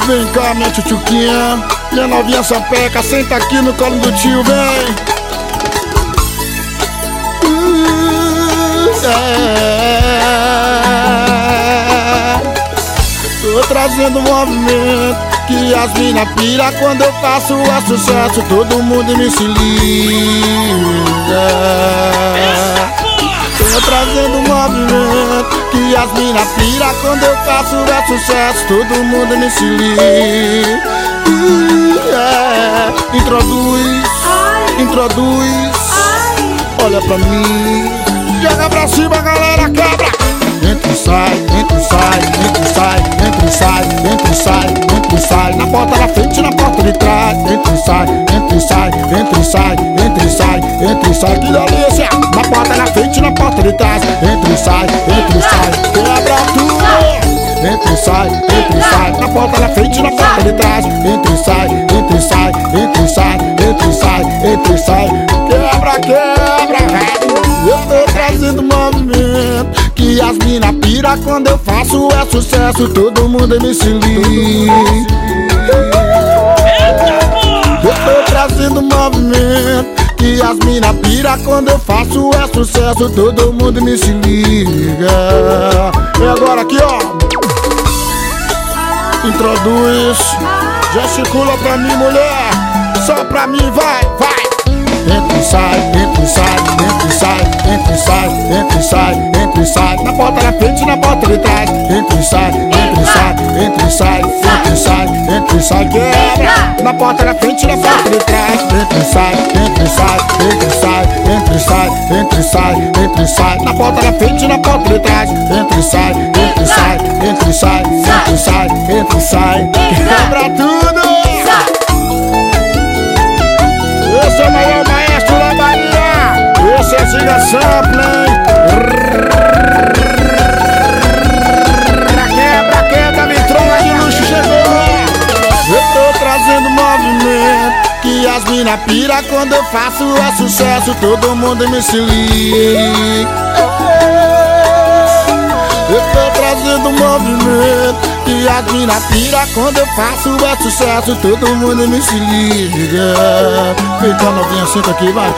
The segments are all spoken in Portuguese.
Vem cá, minha tchutchuquinha, minha novinha sapeca, senta aqui no colo do tio, vem. Tô trazendo um movimento que as mina pira quando eu faço é sucesso, todo mundo me se liga. Tô trazendo um movimento que as mina pira quando eu faço é sucesso, todo mundo me se liga. Introduz, olha pra mim, joga pra cima, galera, quebra. Entra e sai, entra e sai, entra e sai, entra e sai, entra e sai, entra e sai, na porta da frente, na porta de trás. Entra e sai, entra e sai, entra e sai, entra e sai, entra e sai, que delícia! Na porta da frente, na porta de trás. Entra e sai, quebra tudo. Entra e sai, na porta da frente, na porta de trás. Entra e sai, entra e sai, entra e sai, entra e sai, entra e sai, quebra, velho. Eu tô trazendo movimento que as mina pira quando eu faço é sucesso, todo mundo me se liga. Eu tô trazendo movimento que as mina pira quando eu faço é sucesso, todo mundo me se liga. E agora aqui, ó, introduz, gesticula pra mim, mulher, só pra mim, vai. Entra e sai, entra e sai, entra e sai, entra e sai, entra e sai, entra e sai, na porta da frente, na porta de trás. Entra e sai, entra e sai, entra e sai, entra e sai, entra e sai, quebra, na porta da frente, na porta de trás. Entra e sai, entra e sai, entra e sai, entra e sai, entra e sai, entra e sai, na porta da frente, na porta de trás. Entra e sai, entra e sai, entra e sai, entra e sai, entra e sai, quebra tudo. Esse é o maior maestro da Bahia, esse é Giga Sample, quebra, vitrola de luxo chegou. Eu tô trazendo movimento que as mina pira quando eu faço é sucesso, todo mundo me se liga. Eu tô trazendo movimento que as mina pira quando eu faço é sucesso, todo mundo me se liga. Vem cá, novinha, senta aqui, vai.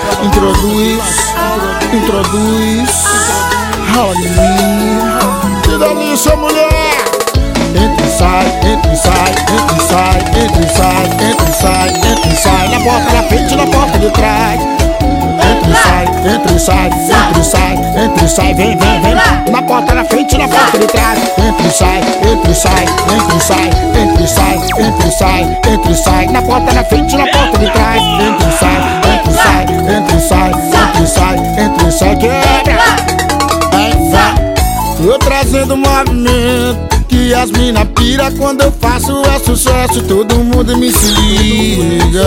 Introduz, rala em mim, que delícia, mulher. Entra e sai, entra e sai, entra e sai, entra e sai, entra e sai, entra e sai, na porta da frente, na porta de trás. Entra e sai, entra e sai, entra e sai, entra e sai, vem, na porta da frente, na porta de trás. Entra e sai, entra e sai, entra e sai, entra e sai, entra e sai, entra e sai, na porta da frente, na porta de trás. Entra e sai, entra e sai, entra e sai, entra e sai, entra e sai, quebra. Vai. Tô trazendo movimento que as mina pira quando eu faço é sucesso, todo mundo me se liga.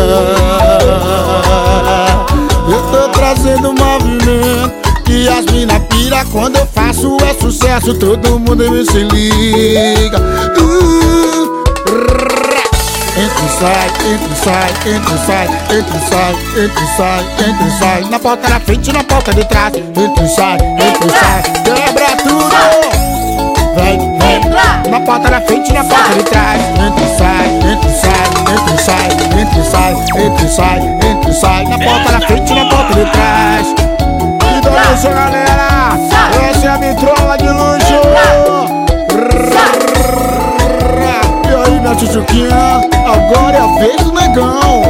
Eu tô trazendo movimento que as mina pira quando eu faço é sucesso, todo mundo me se liga. Entra e sai, entra e sai, entra e sai, entra e sai, entra e sai, entra e sai, na porta da frente, na porta de trás. Entra e sai, quebra tudo. Vem, na porta da frente, na porta de trás. Entra e sai, entra e sai, entra e sai, entra e sai, entra e sai, entra e sai, na porta da frente, na porta de trás. Que delícia, galera! Essa é a vitrola de luxo. E aí, minha tchutchuquinha, agora é a vez do negão.